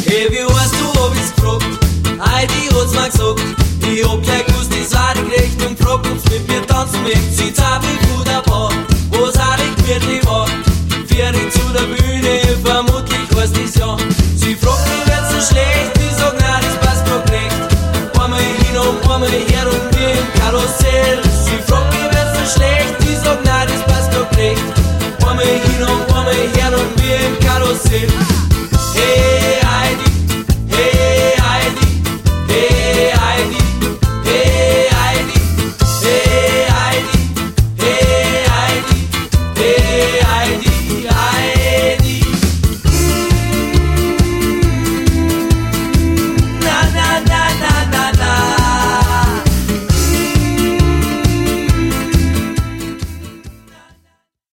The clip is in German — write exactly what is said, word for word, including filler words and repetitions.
Hey, wie heißt du, hab ich's gefragt? Heidi hat's mir gesagt. Ich hab gleich gewusst, das war die Rechnung. Fragt, ob's mit mir tanzen mögt. Sieht's auch wie gut ab, wo's auch nicht gemütlich war. Fährt zu der Bühne, vermutlich heißt das ja. Sie fragt mich, wird's so schlecht? Ich sag, nein, das passt grad nicht. Einmal hin und einmal her und wir im Karussell. Sie fragt mich, wird's so schlecht? Ich sag, nein, das passt grad nicht. Einmal hin und einmal her und wir im Karussell.